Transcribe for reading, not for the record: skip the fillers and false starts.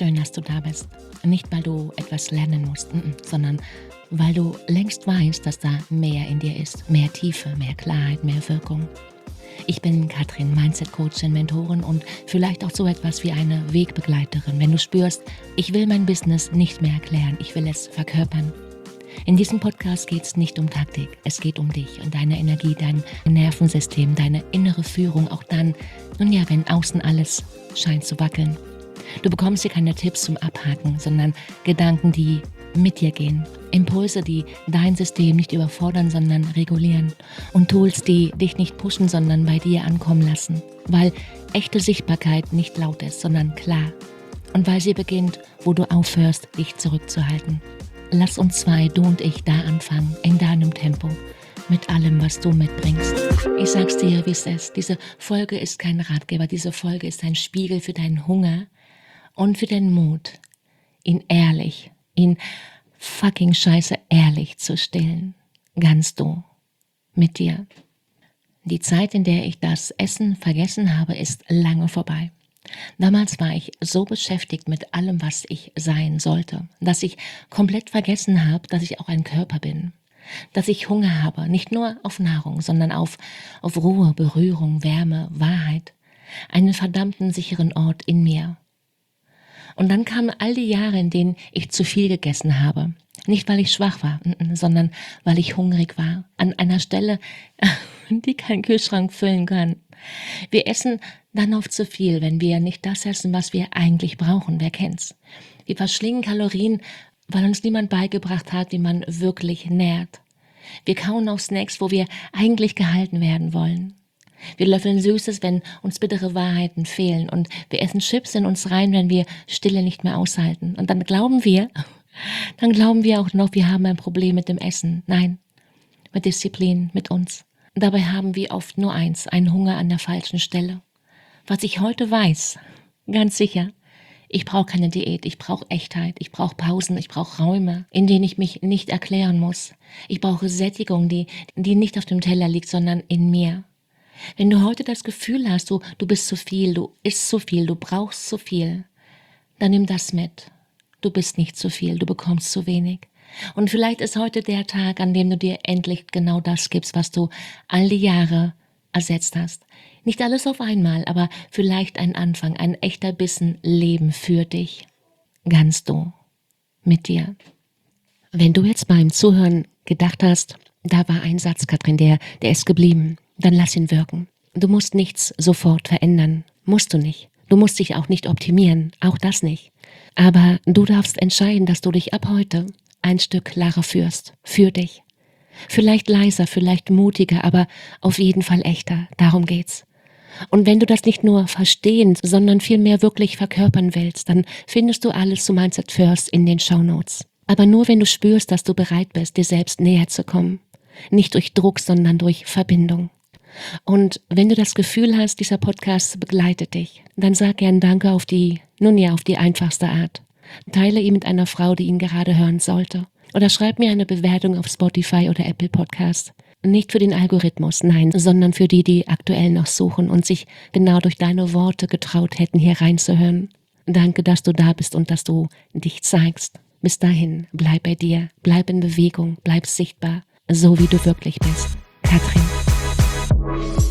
Schön, dass du da bist. Nicht, weil du etwas lernen musst, sondern weil du längst weißt, dass da mehr in dir ist. Mehr Tiefe, mehr Klarheit, mehr Wirkung. Ich bin Katrin, Mindset-Coachin, Mentorin und vielleicht auch so etwas wie eine Wegbegleiterin. Wenn du spürst, ich will mein Business nicht mehr erklären, ich will es verkörpern. In diesem Podcast geht es nicht um Taktik, es geht um dich und deine Energie, dein Nervensystem, deine innere Führung, auch dann, wenn außen alles scheint zu wackeln. Du bekommst hier keine Tipps zum Abhaken, sondern Gedanken, die mit dir gehen. Impulse, die dein System nicht überfordern, sondern regulieren. Und Tools, die dich nicht pushen, sondern bei dir ankommen lassen. Weil echte Sichtbarkeit nicht laut ist, sondern klar. Und weil sie beginnt, wo du aufhörst, dich zurückzuhalten. Lass uns zwei, du und ich, da anfangen, in deinem Tempo. Mit allem, was du mitbringst. Ich sag's dir, wie es ist. Diese Folge ist kein Ratgeber. Diese Folge ist ein Spiegel für deinen Hunger und für den Mut, ihn fucking scheiße ehrlich zu stillen. Ganz du. Mit dir. Die Zeit, in der ich das Essen vergessen habe, ist lange vorbei. Damals war ich so beschäftigt mit allem, was ich sein sollte, dass ich komplett vergessen habe, dass ich auch ein Körper bin. Dass ich Hunger habe, nicht nur auf Nahrung, sondern auf Ruhe, Berührung, Wärme, Wahrheit. Einen verdammten sicheren Ort in mir. Und dann kamen all die Jahre, in denen ich zu viel gegessen habe. Nicht, weil ich schwach war, sondern weil ich hungrig war. An einer Stelle, die kein Kühlschrank füllen kann. Wir essen dann oft zu viel, wenn wir nicht das essen, was wir eigentlich brauchen. Wer kennt's? Wir verschlingen Kalorien, weil uns niemand beigebracht hat, wie man wirklich nährt. Wir kauen auf Snacks, wo wir eigentlich gehalten werden wollen. Wir löffeln Süßes, wenn uns bittere Wahrheiten fehlen. Und wir essen Chips in uns rein, wenn wir Stille nicht mehr aushalten. Und dann glauben wir auch noch, wir haben ein Problem mit dem Essen. Nein, mit Disziplin, mit uns. Und dabei haben wir oft nur eins, einen Hunger an der falschen Stelle. Was ich heute weiß, ganz sicher, ich brauche keine Diät, ich brauche Echtheit, ich brauche Pausen, ich brauche Räume, in denen ich mich nicht erklären muss. Ich brauche Sättigung, die nicht auf dem Teller liegt, sondern in mir. Wenn du heute das Gefühl hast, du bist zu viel, du isst zu viel, du brauchst zu viel, dann nimm das mit. Du bist nicht zu viel, du bekommst zu wenig. Und vielleicht ist heute der Tag, an dem du dir endlich genau das gibst, was du all die Jahre ersetzt hast. Nicht alles auf einmal, aber vielleicht ein Anfang, ein echter Bissen Leben für dich. Ganz du. Mit dir. Wenn du jetzt beim Zuhören gedacht hast, da war ein Satz, Katrin, der ist geblieben, dann lass ihn wirken. Du musst nichts sofort verändern. Musst du nicht. Du musst dich auch nicht optimieren. Auch das nicht. Aber du darfst entscheiden, dass du dich ab heute ein Stück klarer führst. Für dich. Vielleicht leiser, vielleicht mutiger, aber auf jeden Fall echter. Darum geht's. Und wenn du das nicht nur verstehen, sondern vielmehr wirklich verkörpern willst, dann findest du alles zu Mindset First in den Shownotes. Aber nur wenn du spürst, dass du bereit bist, dir selbst näher zu kommen. Nicht durch Druck, sondern durch Verbindung. Und wenn du das Gefühl hast, dieser Podcast begleitet dich, dann sag gern Danke auf die einfachste Art. Teile ihn mit einer Frau, die ihn gerade hören sollte. Oder schreib mir eine Bewertung auf Spotify oder Apple Podcast. Nicht für den Algorithmus, nein, sondern für die aktuell noch suchen und sich genau durch deine Worte getraut hätten, hier reinzuhören. Danke, dass du da bist und dass du dich zeigst. Bis dahin, bleib bei dir, bleib in Bewegung, bleib sichtbar, so wie du wirklich bist. Katrin.